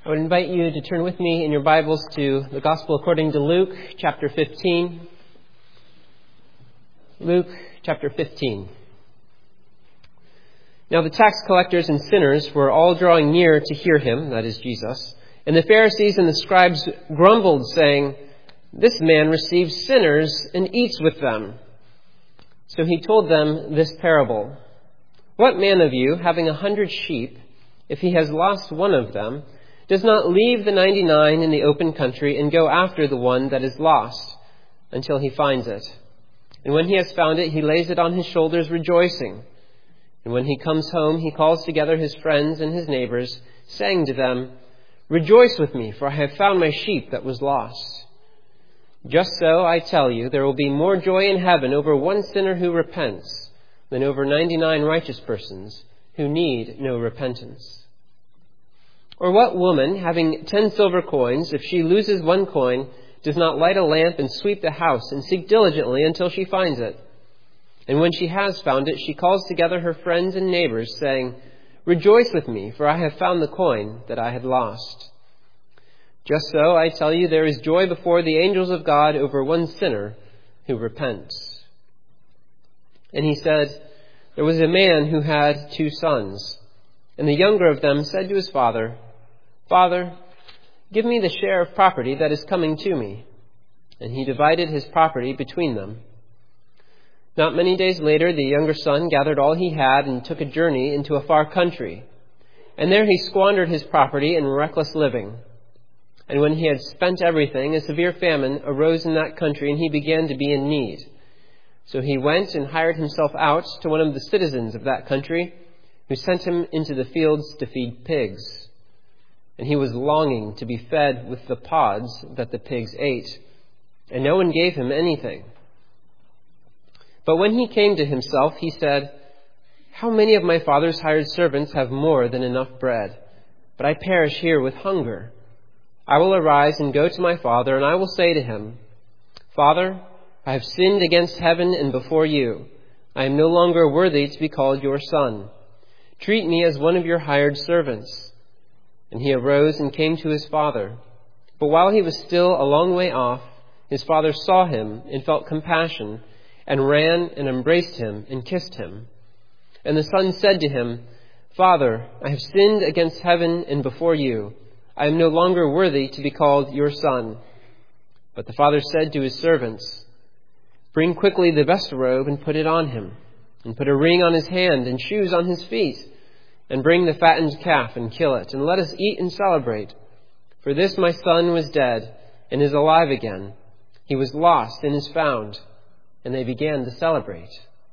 I would invite you to turn with me in your Bibles to the Gospel according to Luke, chapter 15. Luke, chapter 15. Now the tax collectors and sinners were all drawing near to hear him, that is Jesus. And the Pharisees and the scribes grumbled, saying, "This man receives sinners and eats with them." So he told them this parable. "What man of you, having 100 sheep, if he has lost one of them, does not leave the 99 in the open country and go after the one that is lost until he finds it? And when he has found it, he lays it on his shoulders, rejoicing. And when he comes home, he calls together his friends and his neighbors, saying to them, 'Rejoice with me, for I have found my sheep that was lost.' Just so, I tell you, there will be more joy in heaven over one sinner who repents than over 99 righteous persons who need no repentance. Or what woman, having 10 silver coins, if she loses one coin, does not light a lamp and sweep the house and seek diligently until she finds it? And when she has found it, she calls together her friends and neighbors, saying, 'Rejoice with me, for I have found the coin that I had lost.' Just so, I tell you, there is joy before the angels of God over one sinner who repents." And he said, "There was a man who had 2 sons, and the younger of them said to his father, 'Father, give me the share of property that is coming to me.' And he divided his property between them. Not many days later, the younger son gathered all he had and took a journey into a far country. And there he squandered his property in reckless living. And when he had spent everything, a severe famine arose in that country, and he began to be in need. So he went and hired himself out to one of the citizens of that country, who sent him into the fields to feed pigs. And he was longing to be fed with the pods that the pigs ate, and no one gave him anything. But when he came to himself, he said, 'How many of my father's hired servants have more than enough bread? But I perish here with hunger. I will arise and go to my father, and I will say to him, Father, I have sinned against heaven and before you. I am no longer worthy to be called your son. Treat me as one of your hired servants.' And he arose and came to his father. But while he was still a long way off, his father saw him and felt compassion, and ran and embraced him and kissed him. And the son said to him, 'Father, I have sinned against heaven and before you. I am no longer worthy to be called your son.' But the father said to his servants, 'Bring quickly the best robe and put it on him, and put a ring on his hand and shoes on his feet. And bring the fattened calf and kill it, and let us eat and celebrate. For this my son was dead and is alive again. He was lost and is found.' And they began to celebrate.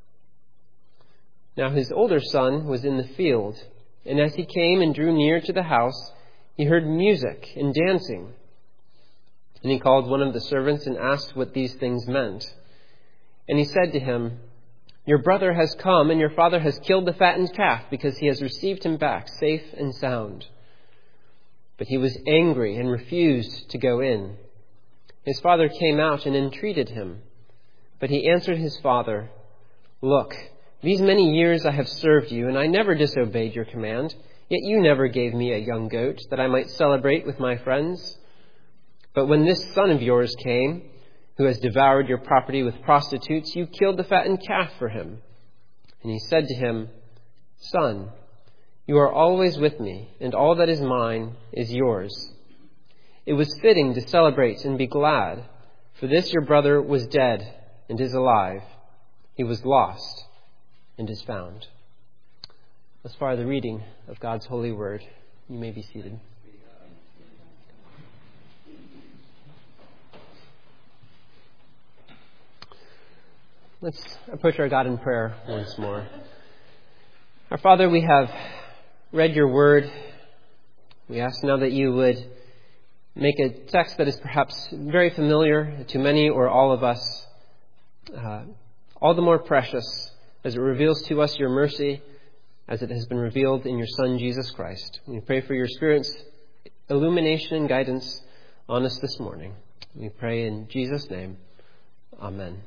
Now his older son was in the field, and as he came and drew near to the house, he heard music and dancing. And he called one of the servants and asked what these things meant. And he said to him, 'Your brother has come, and your father has killed the fattened calf, because he has received him back safe and sound.' But he was angry and refused to go in. His father came out and entreated him. But he answered his father, 'Look, these many years I have served you, and I never disobeyed your command. Yet you never gave me a young goat that I might celebrate with my friends. But when this son of yours came, who has devoured your property with prostitutes, you killed the fattened calf for him.' And he said to him, 'Son, you are always with me, and all that is mine is yours. It was fitting to celebrate and be glad, for this your brother was dead and is alive. He was lost and is found.'" Thus far, the reading of God's holy word. You may be seated. Let's approach our God in prayer once more. Our Father, we have read your word. We ask now that you would make a text that is perhaps very familiar to many or all of us, all the more precious as it reveals to us your mercy, as it has been revealed in your Son, Jesus Christ. We pray for your Spirit's illumination and guidance on us this morning. We pray in Jesus' name. Amen.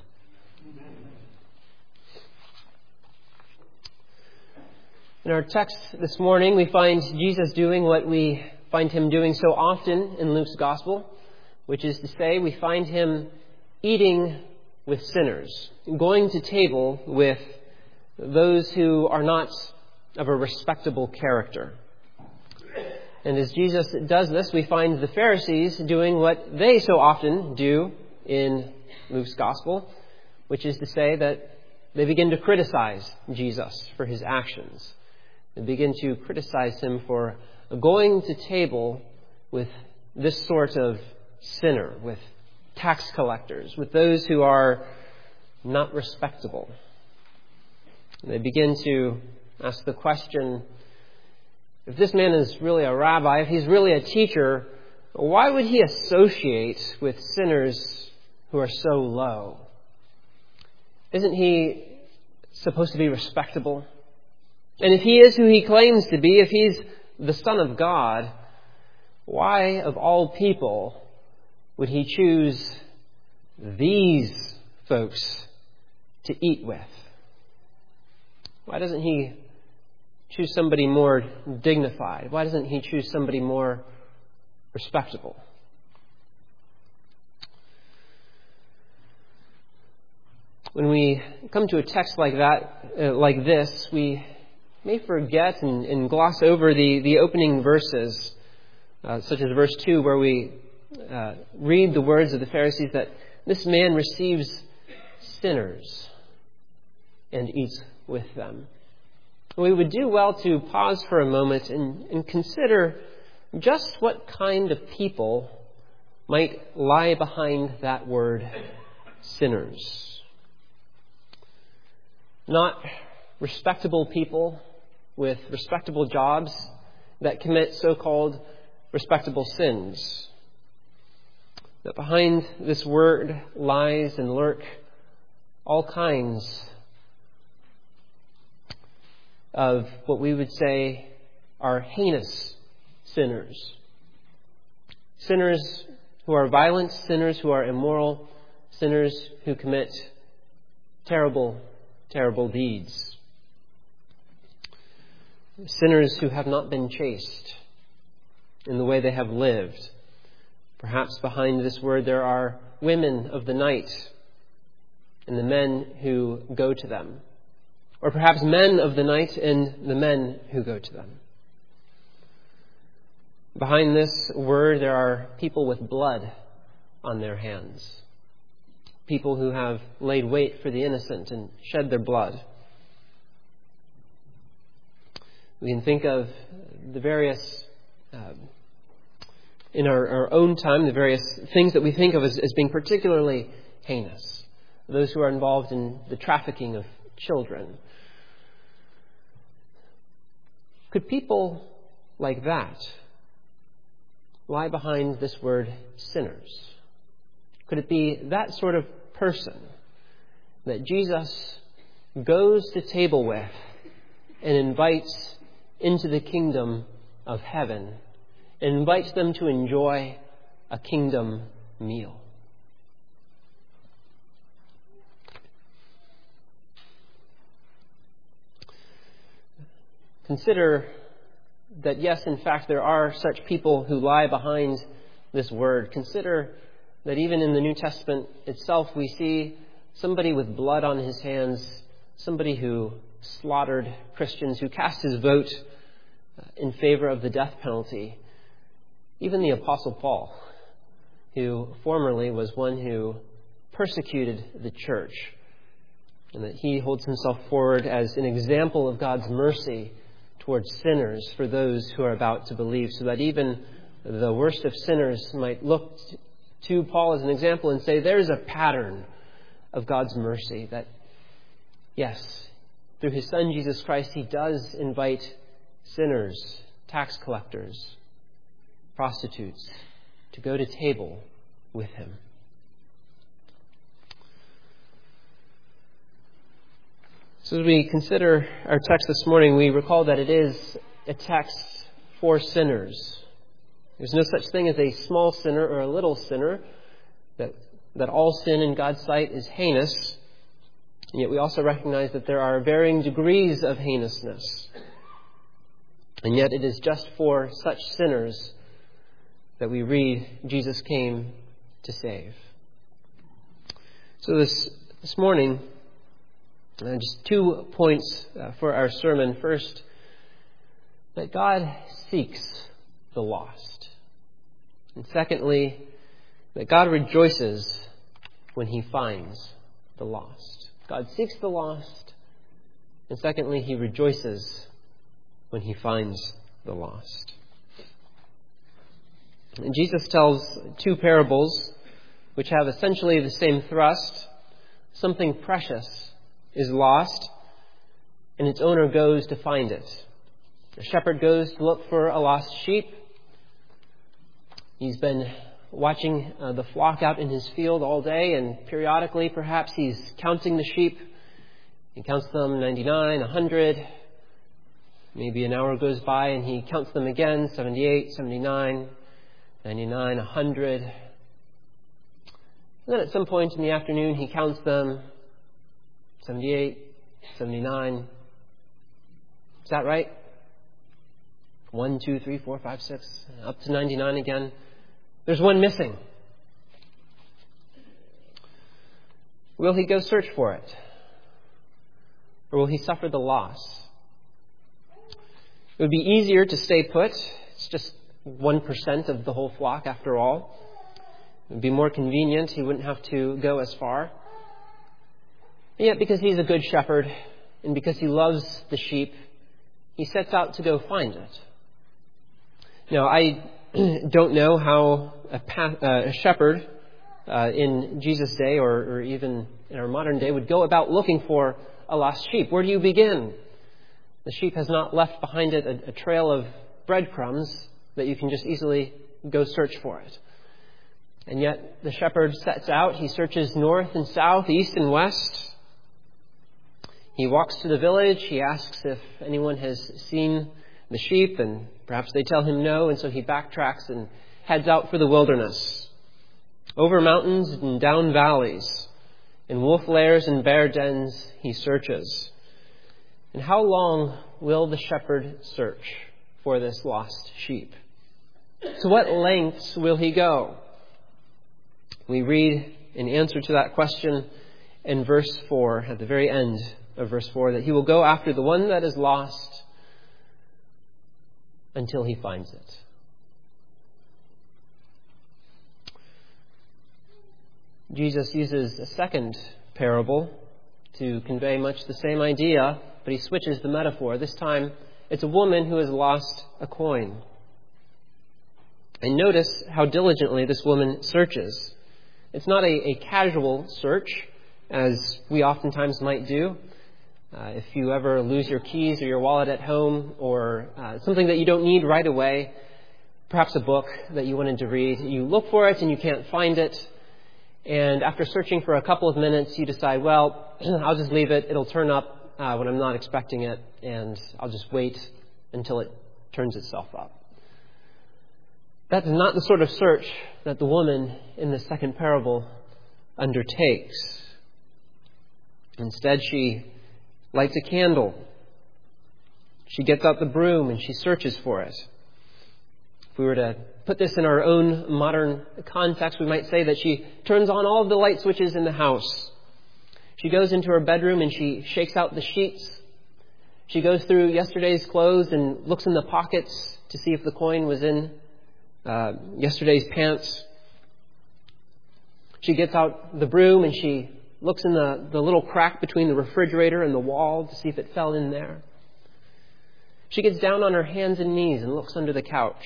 In our text this morning, we find Jesus doing what we find him doing so often in Luke's gospel, which is to say, we find him eating with sinners, going to table with those who are not of a respectable character. And as Jesus does this, we find the Pharisees doing what they so often do in Luke's gospel, which is to say that they begin to criticize Jesus for his actions. They begin to criticize him for going to table with this sort of sinner, with tax collectors, with those who are not respectable. And they begin to ask the question, if this man is really a rabbi, if he's really a teacher, why would he associate with sinners who are so low? Isn't he supposed to be respectable? And if he is who he claims to be, if he's the Son of God, why of all people would he choose these folks to eat with? Why doesn't he choose somebody more dignified? Why doesn't he choose somebody more respectable? When we come to a text like that, like this, we may forget and gloss over the opening verses, such as verse 2, where we read the words of the Pharisees that this man receives sinners and eats with them. We would do well to pause for a moment and consider just what kind of people might lie behind that word sinners. Not respectable people with respectable jobs that commit so-called respectable sins. That behind this word lies and lurk all kinds of what we would say are heinous sinners. Sinners who are violent, sinners who are immoral, sinners who commit terrible, terrible deeds. Sinners who have not been chaste in the way they have lived. Perhaps behind this word there are women of the night and the men who go to them. Or perhaps men of the night and the men who go to them. Behind this word there are people with blood on their hands. People who have laid wait for the innocent and shed their blood. We can think of the various, in our own time, the various things that we think of as being particularly heinous. Those who are involved in the trafficking of children. Could people like that lie behind this word sinners? Could it be that sort of person that Jesus goes to table with and invites into the kingdom of heaven and invites them to enjoy a kingdom meal? Consider that, yes, in fact, there are such people who lie behind this word. Consider that even in the New Testament itself, we see somebody with blood on his hands, somebody who slaughtered Christians, who cast his vote in favor of the death penalty. Even the Apostle Paul, who formerly was one who persecuted the church, and that he holds himself forward as an example of God's mercy towards sinners for those who are about to believe, so that even the worst of sinners might look to Paul as an example and say, there's a pattern of God's mercy that, yes, through his Son Jesus Christ, he does invite sinners, tax collectors, prostitutes to go to table with him. So as we consider our text this morning, we recall that it is a text for sinners. There's no such thing as a small sinner or a little sinner, that all sin in God's sight is heinous. And yet we also recognize that there are varying degrees of heinousness. And yet it is just for such sinners that we read Jesus came to save. So this morning, just 2 points for our sermon. First, that God seeks the lost. And secondly, that God rejoices when he finds the lost. God seeks the lost. And secondly, he rejoices when he finds the lost. And Jesus tells 2 parables which have essentially the same thrust. Something precious is lost, and its owner goes to find it. The shepherd goes to look for a lost sheep. He's been watching the flock out in his field all day, and periodically perhaps he's counting the sheep. He counts them 99, 100. Maybe an hour goes by and he counts them again, 78, 79, 99, 100. And then at some point in the afternoon he counts them, 78, 79. Is that right? 1, 2, 3, 4, 5, 6, up to 99 again. There's one missing. Will he go search for it? Or will he suffer the loss? It would be easier to stay put. It's just 1% of the whole flock after all. It would be more convenient. He wouldn't have to go as far. And yet, because he's a good shepherd and because he loves the sheep, he sets out to go find it. Now, I don't know how a shepherd in Jesus' day or even in our modern day would go about looking for a lost sheep. Where do you begin? The sheep has not left behind it a trail of breadcrumbs that you can just easily go search for it. And yet the shepherd sets out. He searches north and south, east and west. He walks to the village. He asks if anyone has seen the sheep, and perhaps they tell him no, and so he backtracks and heads out for the wilderness. Over mountains and down valleys, in wolf lairs and bear dens, he searches. And how long will the shepherd search for this lost sheep? To what lengths will he go? We read in answer to that question in verse 4, at the very end of verse 4, that he will go after the one that is lost until he finds it. Jesus uses a second parable to convey much the same idea, but he switches the metaphor. This time, it's a woman who has lost a coin. And notice how diligently this woman searches. It's not a casual search, as we oftentimes might do. If you ever lose your keys or your wallet at home, or something that you don't need right away, perhaps a book that you wanted to read, you look for it and you can't find it. And after searching for a couple of minutes, you decide, well, I'll just leave it. It'll turn up when I'm not expecting it, and I'll just wait until it turns itself up. That's not the sort of search that the woman in the second parable undertakes. Instead, she lights a candle. She gets out the broom and she searches for it. If we were to put this in our own modern context, we might say that she turns on all of the light switches in the house. She goes into her bedroom and she shakes out the sheets. She goes through yesterday's clothes and looks in the pockets to see if the coin was in yesterday's pants. She gets out the broom and she looks in the little crack between the refrigerator and the wall to see if it fell in there. She gets down on her hands and knees and looks under the couch.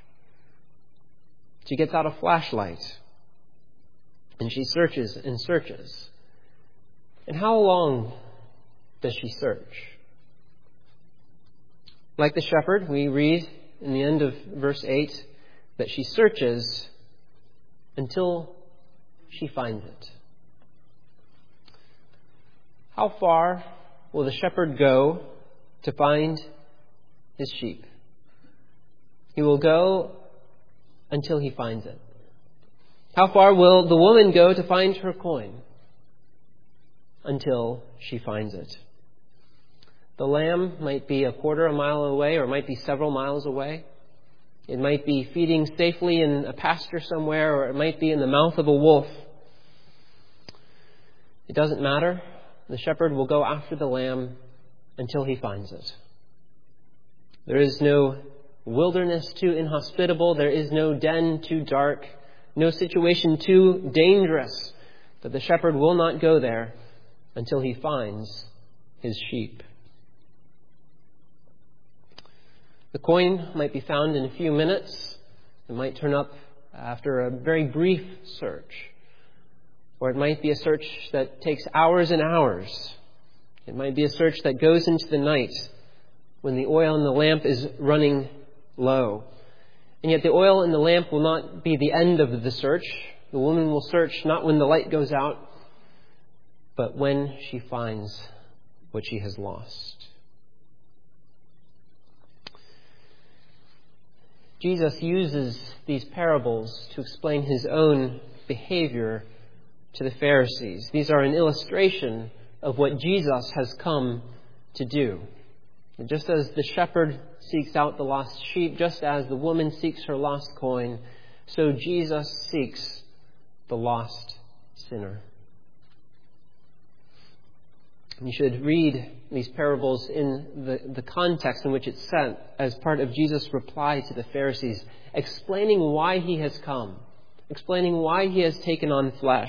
She gets out a flashlight and she searches and searches. And how long does she search? Like the shepherd, we read in the end of verse 8 that she searches until she finds it. How far will the shepherd go to find his sheep? He will go until he finds it. How far will the woman go to find her coin? Until she finds it. The lamb might be a quarter of a mile away, or might be several miles away. It might be feeding safely in a pasture somewhere, or it might be in the mouth of a wolf. It doesn't matter. The shepherd will go after the lamb until he finds it. There is no wilderness too inhospitable. There is no den too dark. No situation too dangerous that the shepherd will not go there until he finds his sheep. The coin might be found in a few minutes. It might turn up after a very brief search. Or it might be a search that takes hours and hours. It might be a search that goes into the night when the oil in the lamp is running low. And yet the oil in the lamp will not be the end of the search. The woman will search not when the light goes out, but when she finds what she has lost. Jesus uses these parables to explain his own behavior to the Pharisees. These are an illustration of what Jesus has come to do. And just as the shepherd seeks out the lost sheep, just as the woman seeks her lost coin, so Jesus seeks the lost sinner. You should read these parables in the context in which it's set as part of Jesus' reply to the Pharisees, explaining why he has come, explaining why he has taken on flesh.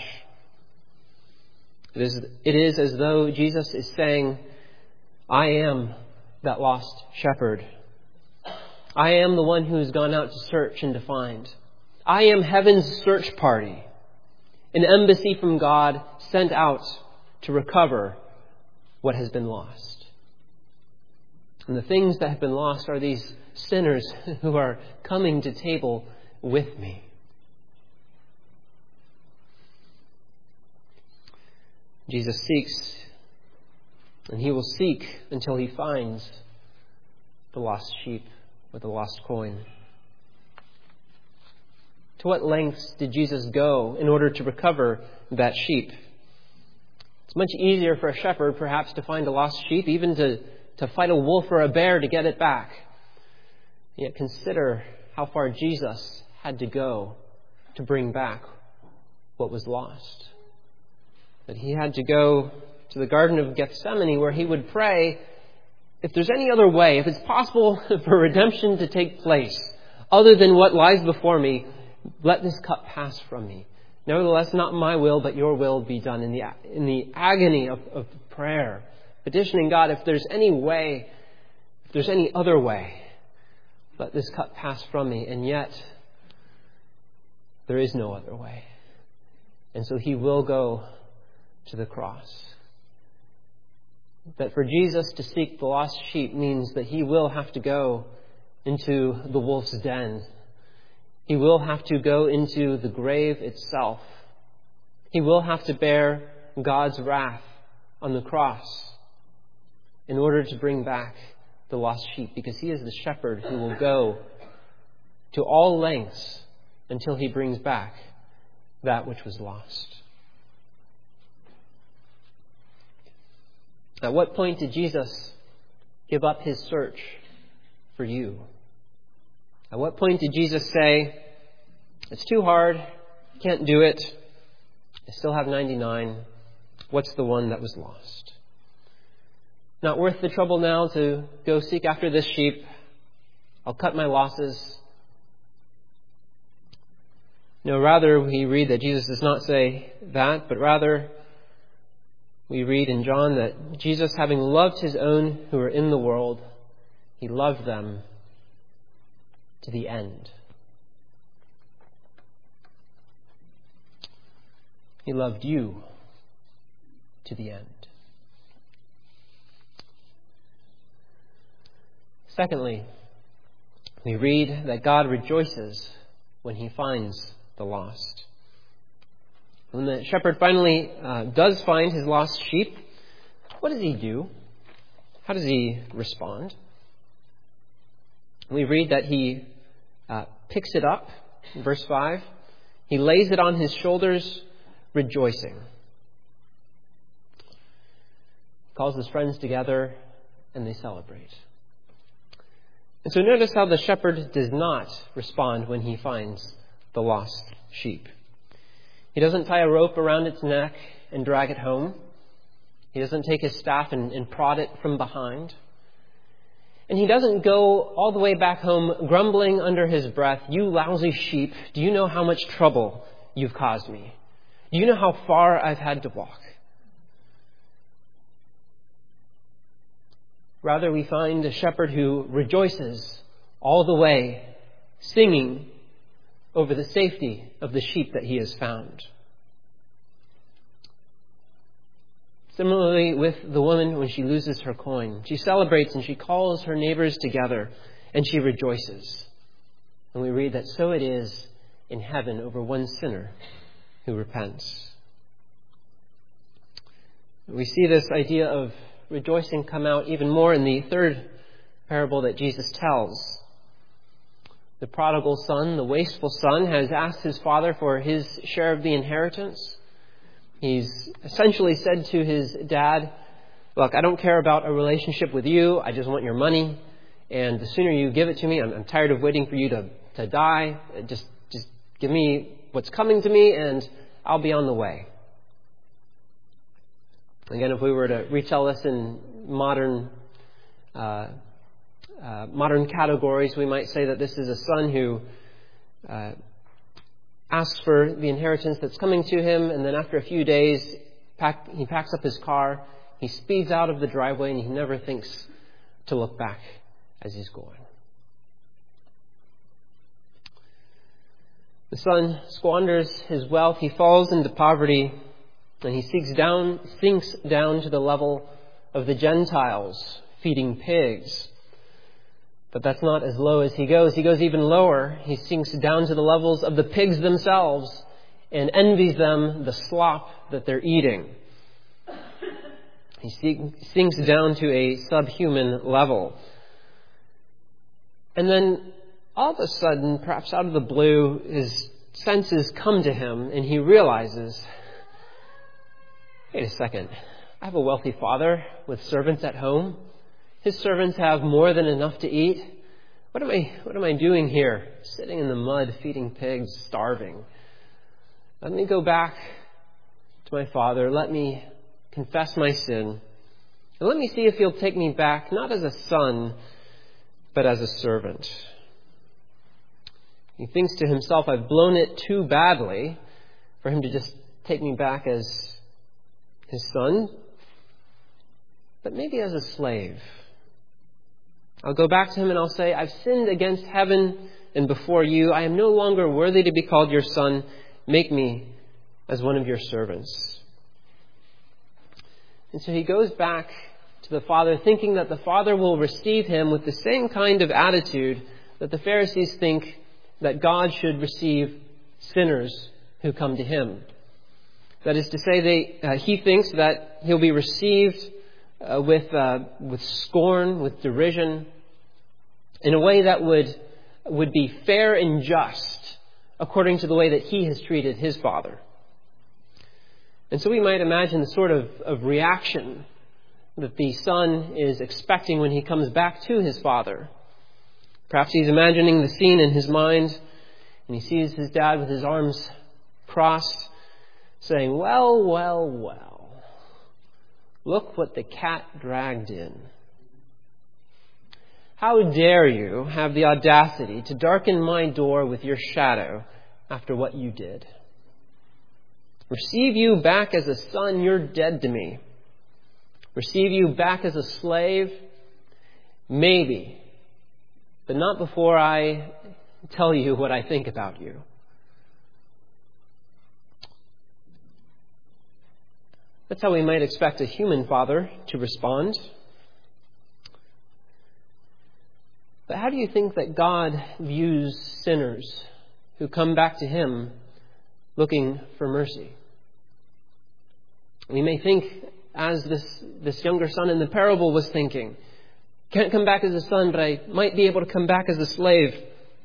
It is as though Jesus is saying, I am that lost shepherd. I am the one who has gone out to search and to find. I am heaven's search party, an embassy from God sent out to recover what has been lost. And the things that have been lost are these sinners who are coming to table with me. Jesus seeks, and he will seek until he finds the lost sheep or the lost coin. To what lengths did Jesus go in order to recover that sheep? It's much easier for a shepherd, perhaps, to find a lost sheep, even to fight a wolf or a bear to get it back. Yet consider how far Jesus had to go to bring back what was lost. That he had to go to the Garden of Gethsemane, where he would pray, if there's any other way, if it's possible for redemption to take place other than what lies before me, let this cup pass from me. Nevertheless, not my will, but your will be done. In the agony of prayer, petitioning God, if there's any way, if there's any other way, let this cup pass from me. And yet, there is no other way. And so he will go to the cross. That for Jesus to seek the lost sheep means that he will have to go into the wolf's den. He will have to go into the grave itself. He will have to bear God's wrath on the cross in order to bring back the lost sheep, because he is the shepherd who will go to all lengths until he brings back that which was lost. At what point did Jesus give up his search for you? At what point did Jesus say, it's too hard, can't do it, I still have 99, what's the one that was lost? Not worth the trouble now to go seek after this sheep, I'll cut my losses. No, rather we read that Jesus does not say that, but rather we read in John that Jesus, having loved his own who were in the world, he loved them to the end. He loved you to the end. Secondly, we read that God rejoices when he finds the lost. When the shepherd finally does find his lost sheep, what does he do? How does he respond? We read that he picks it up, in verse 5. He lays it on his shoulders, rejoicing. He calls his friends together and they celebrate. And so notice how the shepherd does not respond when he finds the lost sheep. He doesn't tie a rope around its neck and drag it home. He doesn't take his staff and prod it from behind. And he doesn't go all the way back home grumbling under his breath, "You lousy sheep, do you know how much trouble you've caused me? Do you know how far I've had to walk?" Rather, we find a shepherd who rejoices all the way, singing over the safety of the sheep that he has found. Similarly with the woman when she loses her coin. She celebrates and she calls her neighbors together and she rejoices. And we read that so it is in heaven over one sinner who repents. We see this idea of rejoicing come out even more in the third parable that Jesus tells. The prodigal son, the wasteful son, has asked his father for his share of the inheritance. He's essentially said to his dad, "Look, I don't care about a relationship with you. I just want your money. And the sooner you give it to me, I'm tired of waiting for you to die. Just give me what's coming to me and I'll be on the way." Again, if we were to retell this in modern categories, we might say that this is a son who asks for the inheritance that's coming to him, and then after a few days, he packs up his car, he speeds out of the driveway, and he never thinks to look back as he's going. The son squanders his wealth, he falls into poverty, and he sinks down to the level of the Gentiles, feeding pigs. But that's not as low as he goes. He goes even lower. He sinks down to the levels of the pigs themselves and envies them the slop that they're eating. He sinks down to a subhuman level. And then all of a sudden, perhaps out of the blue, his senses come to him and he realizes, wait a second, I have a wealthy father with servants at home. His servants have more than enough to eat. What am I doing here? Sitting in the mud, feeding pigs, starving. Let me go back to my father. Let me confess my sin. And let me see if he'll take me back, not as a son, but as a servant. He thinks to himself, I've blown it too badly for him to just take me back as his son, but maybe as a slave. I'll go back to him and I'll say, I've sinned against heaven and before you. I am no longer worthy to be called your son. Make me as one of your servants. And so he goes back to the Father, thinking that the Father will receive him with the same kind of attitude that the Pharisees think that God should receive sinners who come to him. That is to say, he thinks that he'll be received with scorn, with derision, in a way that would be fair and just, according to the way that he has treated his father. And so we might imagine the sort of reaction that the son is expecting when he comes back to his father. Perhaps he's imagining the scene in his mind, and he sees his dad with his arms crossed, saying, well, well, well, look what the cat dragged in. How dare you have the audacity to darken my door with your shadow after what you did? Receive you back as a son, you're dead to me. Receive you back as a slave, maybe, but not before I tell you what I think about you. That's how we might expect a human father to respond. But how do you think that God views sinners who come back to him looking for mercy? We may think, as this younger son in the parable was thinking, can't come back as a son, but I might be able to come back as a slave.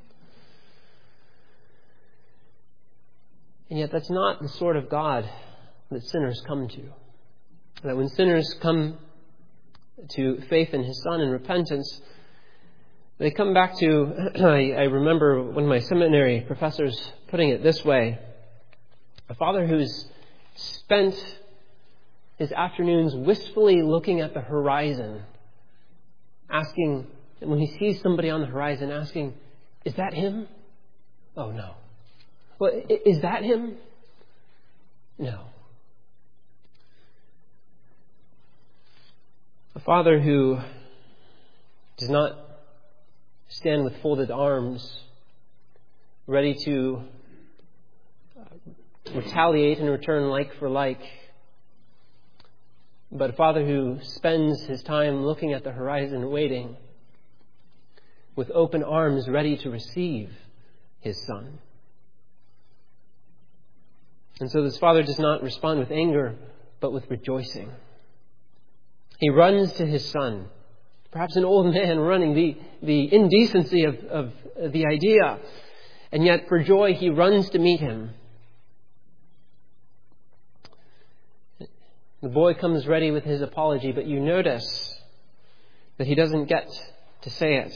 And yet that's not the sort of God that sinners come to. That when sinners come to faith in his Son and repentance, They come back to, I remember one of my seminary professors putting it this way: a father who's spent his afternoons wistfully looking at the horizon, asking, and when he sees somebody on the horizon, asking, "Is that him? Oh, no. Well, is that him? No." A father who does not stand with folded arms, ready to retaliate and return like for like, but a father who spends his time looking at the horizon, waiting, with open arms ready to receive his son. And so this father does not respond with anger, but with rejoicing. He runs to his son, perhaps an old man running, the indecency of the idea. And yet for joy he runs to meet him. The boy comes ready with his apology, but you notice that he doesn't get to say it.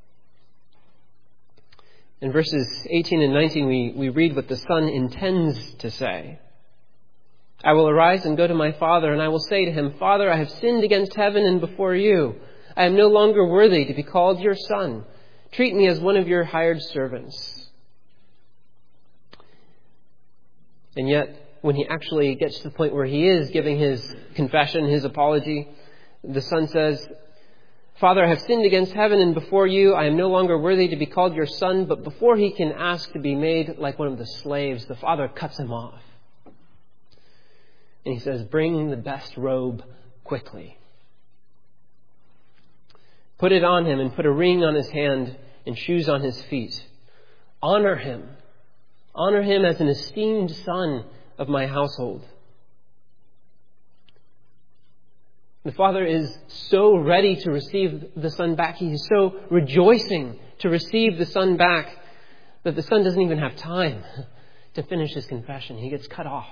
In verses 18 and 19 we read what the son intends to say. "I will arise and go to my father, and I will say to him, 'Father, I have sinned against heaven and before you. I am no longer worthy to be called your son. Treat me as one of your hired servants.'" And yet, when he actually gets to the point where he is giving his confession, his apology, the son says, "Father, I have sinned against heaven and before you. I am no longer worthy to be called your son." But before he can ask to be made like one of the slaves, the father cuts him off. And he says, "Bring the best robe quickly. Put it on him and put a ring on his hand and shoes on his feet. Honor him. Honor him as an esteemed son of my household." The father is so ready to receive the son back. He is so rejoicing to receive the son back that the son doesn't even have time to finish his confession. He gets cut off.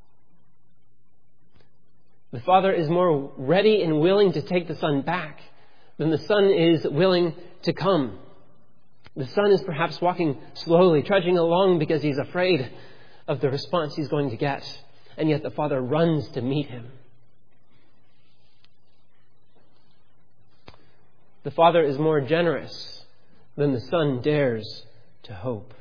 The father is more ready and willing to take the son back than the son is willing to come. The son is perhaps walking slowly, trudging along because he's afraid of the response he's going to get. And yet the father runs to meet him. The father is more generous than the son dares to hope.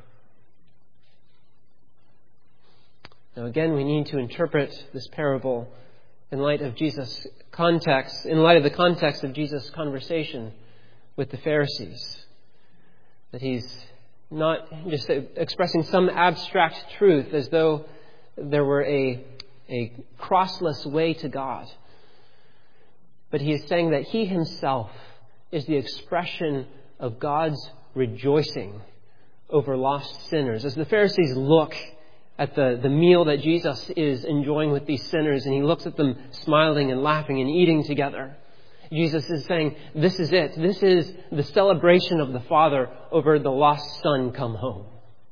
Now again, we need to interpret this parable in light of Jesus' context, in light of the context of Jesus' conversation with the Pharisees. That he's not just expressing some abstract truth as though there were a crossless way to God. But he is saying that he himself is the expression of God's rejoicing over lost sinners. As the Pharisees look at the meal that Jesus is enjoying with these sinners, and he looks at them smiling and laughing and eating together, Jesus is saying, this is it. This is the celebration of the Father over the lost son come home.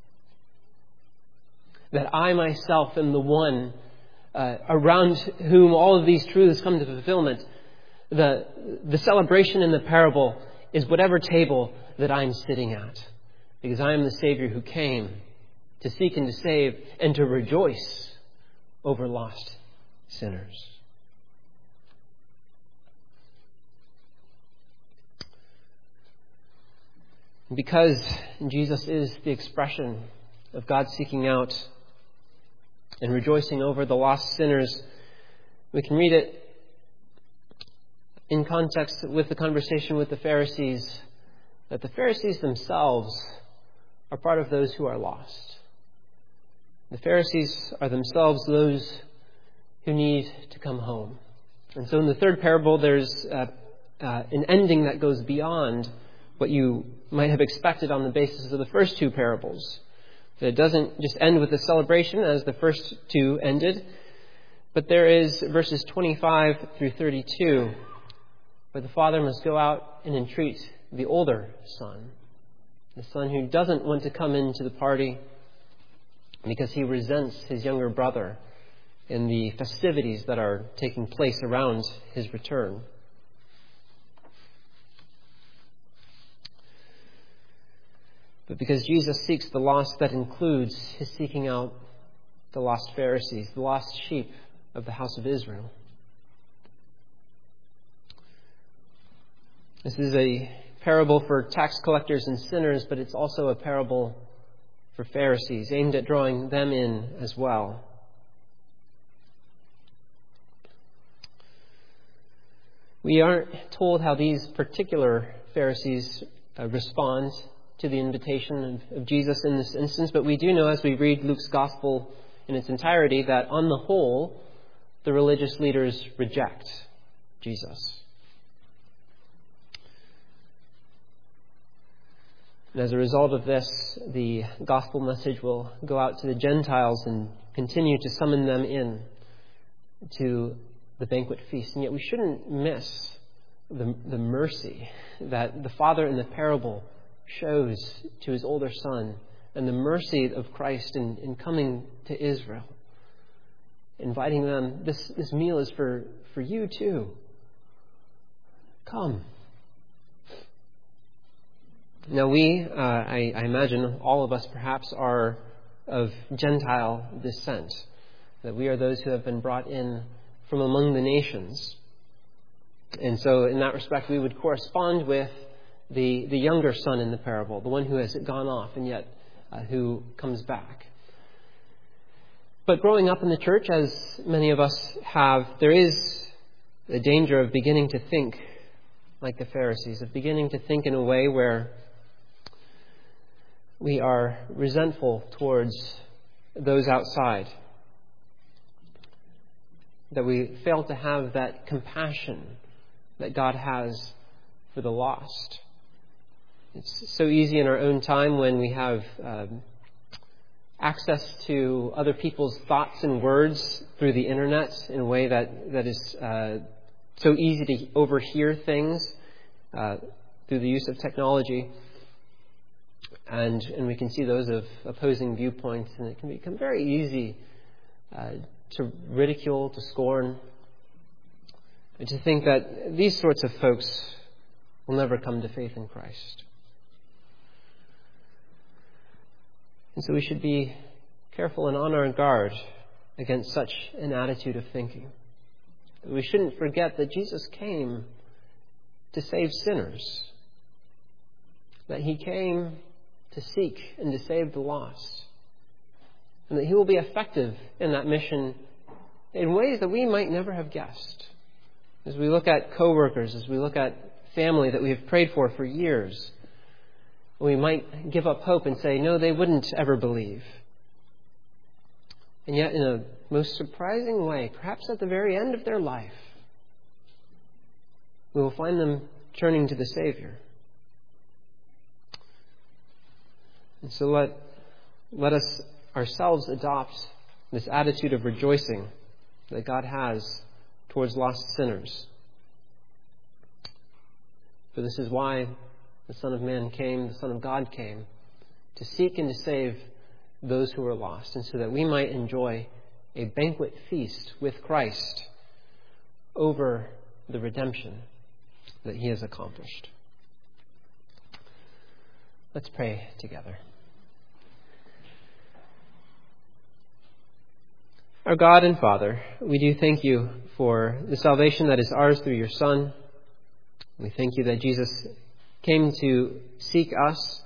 That I myself am the one around whom all of these truths come to fulfillment. The celebration in the parable is whatever table that I'm sitting at, because I am the Savior who came to seek and to save and to rejoice over lost sinners. Because Jesus is the expression of God seeking out and rejoicing over the lost sinners, we can read it in context with the conversation with the Pharisees, that the Pharisees themselves are part of those who are lost. The Pharisees are themselves those who need to come home. And so in the third parable, there's an ending that goes beyond what you might have expected on the basis of the first two parables. That it doesn't just end with a celebration as the first two ended, but there is verses 25 through 32, where the father must go out and entreat the older son, the son who doesn't want to come into the party because he resents his younger brother in the festivities that are taking place around his return. but because Jesus seeks the lost, that includes his seeking out the lost Pharisees, the lost sheep of the house of Israel. This is a parable for tax collectors and sinners, but it's also a parable for Pharisees, aimed at drawing them in as well. We aren't told how these particular Pharisees respond to the invitation of Jesus in this instance, but we do know as we read Luke's Gospel in its entirety that on the whole, the religious leaders reject Jesus. And as a result of this, the gospel message will go out to the Gentiles and continue to summon them in to the banquet feast. And yet we shouldn't miss the mercy that the father in the parable shows to his older son, and the mercy of Christ in coming to Israel, inviting them, this meal is for you too. Come. Now I imagine all of us perhaps are of Gentile descent, that we are those who have been brought in from among the nations. And so in that respect, we would correspond with the younger son in the parable, the one who has gone off and yet who comes back. But growing up in the church, as many of us have, there is a danger of beginning to think like the Pharisees, of beginning to think in a way where we are resentful towards those outside, that we fail to have that compassion that God has for the lost. It's so easy in our own time when we have access to other people's thoughts and words through the internet in a way that is so easy to overhear things through the use of technology. And we can see those of opposing viewpoints, and it can become very easy to ridicule, to scorn, and to think that these sorts of folks will never come to faith in Christ. And so we should be careful and on our guard against such an attitude of thinking. We shouldn't forget that Jesus came to save sinners, that he came to seek and to save the lost, and that he will be effective in that mission in ways that we might never have guessed. As we look at coworkers, as we look at family that we have prayed for years, we might give up hope and say, no, they wouldn't ever believe. And yet, in a most surprising way, perhaps at the very end of their life, we will find them turning to the Savior. And so let us ourselves adopt this attitude of rejoicing that God has towards lost sinners. For this is why the Son of Man came, the Son of God came, to seek and to save those who are lost, and so that we might enjoy a banquet feast with Christ over the redemption that he has accomplished. Let's pray together. Our God and Father, we do thank you for the salvation that is ours through your Son. We thank you that Jesus came to seek us,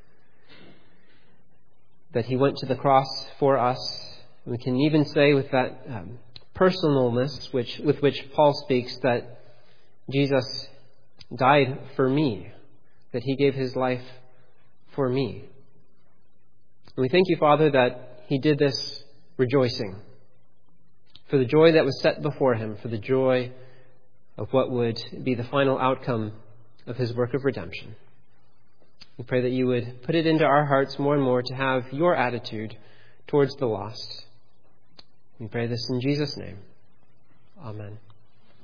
that he went to the cross for us. We can even say with that personalness with which Paul speaks that Jesus died for me, that he gave his life for me. And we thank you, Father, that he did this rejoicing, for the joy that was set before him, for the joy of what would be the final outcome of his work of redemption. We pray that you would put it into our hearts more and more to have your attitude towards the lost. We pray this in Jesus' name. Amen.